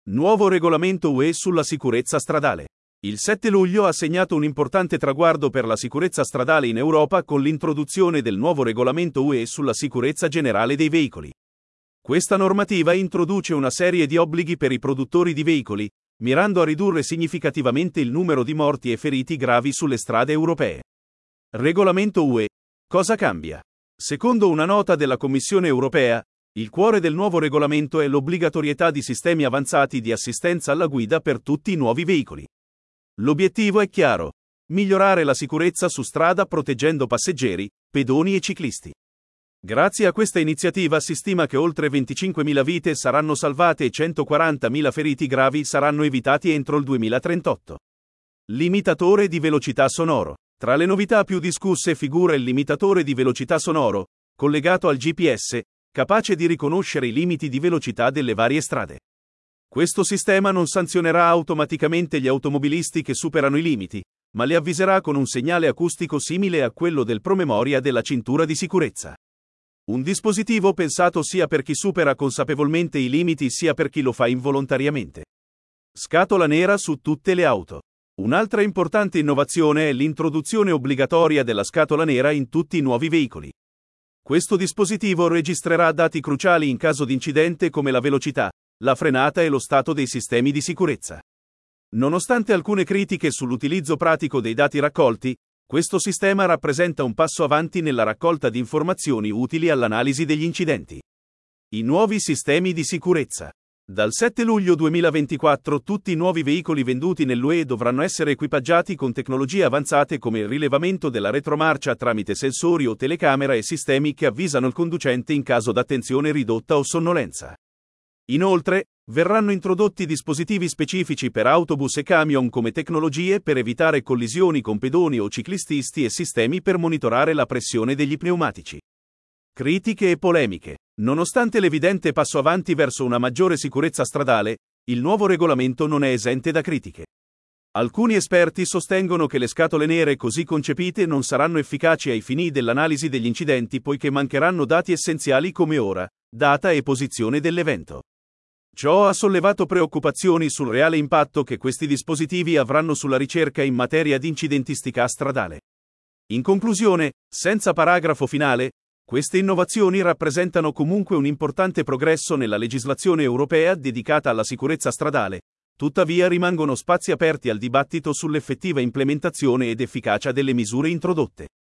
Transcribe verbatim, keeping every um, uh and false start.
Nuovo regolamento U E sulla sicurezza stradale. Il sette luglio ha segnato un importante traguardo per la sicurezza stradale in Europa con l'introduzione del nuovo regolamento U E sulla sicurezza generale dei veicoli. Questa normativa introduce una serie di obblighi per i produttori di veicoli, mirando a ridurre significativamente il numero di morti e feriti gravi sulle strade europee. Regolamento U E. Cosa cambia? Secondo una nota della Commissione europea, il cuore del nuovo regolamento è l'obbligatorietà di sistemi avanzati di assistenza alla guida per tutti i nuovi veicoli. L'obiettivo è chiaro: migliorare la sicurezza su strada proteggendo passeggeri, pedoni e ciclisti. Grazie a questa iniziativa si stima che oltre venticinquemila vite saranno salvate e centoquarantamila feriti gravi saranno evitati entro il duemilatrentotto. Limitatore di velocità sonoro. Tra le novità più discusse figura il limitatore di velocità sonoro, collegato al G P S, capace di riconoscere i limiti di velocità delle varie strade. Questo sistema non sanzionerà automaticamente gli automobilisti che superano i limiti, ma li avviserà con un segnale acustico simile a quello del promemoria della cintura di sicurezza. Un dispositivo pensato sia per chi supera consapevolmente i limiti sia per chi lo fa involontariamente. Scatola nera su tutte le auto. Un'altra importante innovazione è l'introduzione obbligatoria della scatola nera in tutti i nuovi veicoli. Questo dispositivo registrerà dati cruciali in caso di incidente come la velocità, la frenata e lo stato dei sistemi di sicurezza. Nonostante alcune critiche sull'utilizzo pratico dei dati raccolti, questo sistema rappresenta un passo avanti nella raccolta di informazioni utili all'analisi degli incidenti. I nuovi sistemi di sicurezza. Dal sette luglio duemilaventiquattro tutti i nuovi veicoli venduti nell'U E dovranno essere equipaggiati con tecnologie avanzate come il rilevamento della retromarcia tramite sensori o telecamera e sistemi che avvisano il conducente in caso d'attenzione ridotta o sonnolenza. Inoltre, verranno introdotti dispositivi specifici per autobus e camion come tecnologie per evitare collisioni con pedoni o ciclisti e sistemi per monitorare la pressione degli pneumatici. Critiche e polemiche. Nonostante l'evidente passo avanti verso una maggiore sicurezza stradale, il nuovo regolamento non è esente da critiche. Alcuni esperti sostengono che le scatole nere così concepite non saranno efficaci ai fini dell'analisi degli incidenti poiché mancheranno dati essenziali come ora, data e posizione dell'evento. Ciò ha sollevato preoccupazioni sul reale impatto che questi dispositivi avranno sulla ricerca in materia di incidentistica stradale. In conclusione, senza paragrafo finale, queste innovazioni rappresentano comunque un importante progresso nella legislazione europea dedicata alla sicurezza stradale, tuttavia rimangono spazi aperti al dibattito sull'effettiva implementazione ed efficacia delle misure introdotte.